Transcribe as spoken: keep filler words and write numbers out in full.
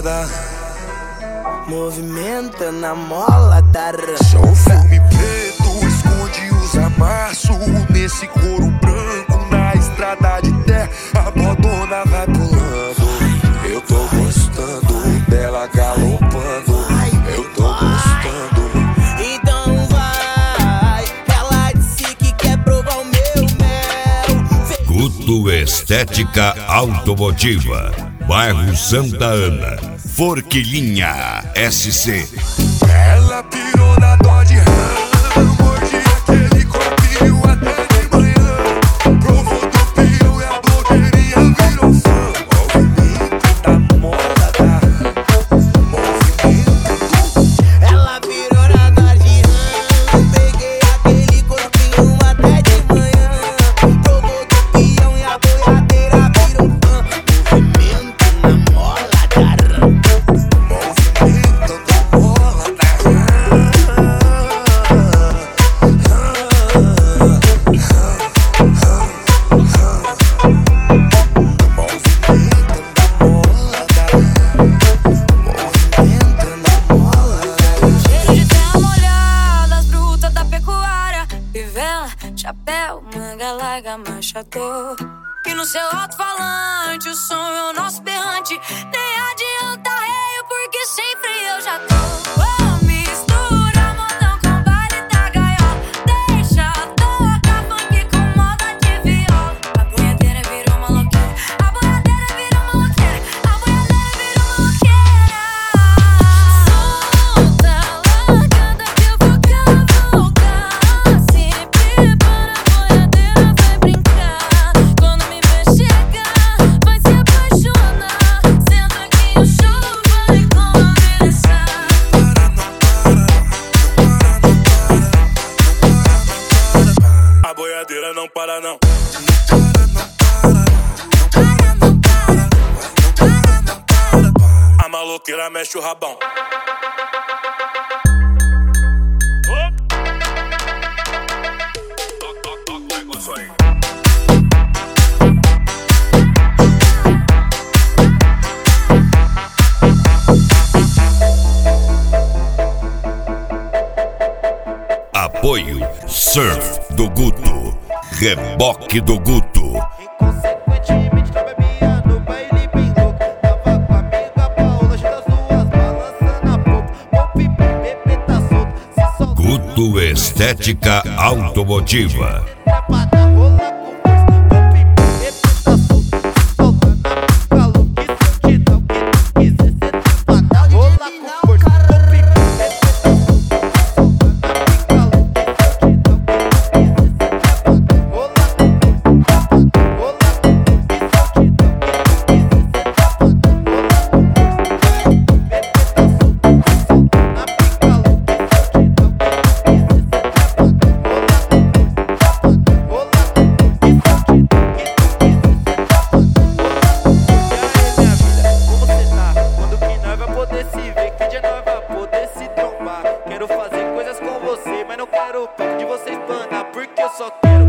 moda, movimentando a mola da rã. só filme preto esconde os amassos. Nesse couro branco na estrada de terra, a bodona vai pulando. Eu tô gostando dela galopando. Eu tô gostando. Então vai, ela disse que quer provar o meu mel. Guto Estética Automotiva, bairro Santa Ana, Forquilinha S C. Ela pirou na Dodge Ram, mordi aquele corpinho até de manhã. Provou do pião e a blogueirinha virou fã. Movimento da moda da movimento. Ela virou na Dodge Ram, peguei aquele corpinho até de manhã. Provou do pião e a boiadeira virou fã. Movimento na mola da rã. Movimento da mola da Cheiro de terra molhada, as brutas da pecuária, fivela, chapéu, manga larga, manchador. E no seu alto-falante o som é o nosso berrante. Nem adianta reio, porque sempre eu já tô. Oh, mistura modão com baile da gaiola. Deixa tocar funk com moda de viola. A boiadeira virou maloqueira, a boiadeira virou maloqueira, a boiadeira virou maloqueira. Solta, largada que eu vou cavalgar. Se prepara, a boiadeira vai brincar. Quando me ver chegar, vai se apaixonar. Senta que o show vai começar. A boiadeira não para não. A maloqueira mexe o rabão. Apoio Surf do Guto, Reboque do Guto. Inconsequentemente tá bebia no baile bem louco. Tava com a amiga Paola, junto as duas balançando a popa. Pop e bebê tá solto, se solta. Guto Estética Automotiva. Trapada, rola com força. Pop e bebê tá solto, se solta na pista louca. E se eu te dar o que tu quiser, cê trapada, rola com força. Pop e bebê tá solto, se solta na pista louca. E se eu te dar o que tu quiser, cê trapada, rola com força. Trapada, rola com força. Pop e bebê tá solto, se solta na pista louca. E se eu te dar o que tu quiser, cê trapada, rola com força. Quero fazer coisas com você, mas não quero de você espanar, porque eu só quero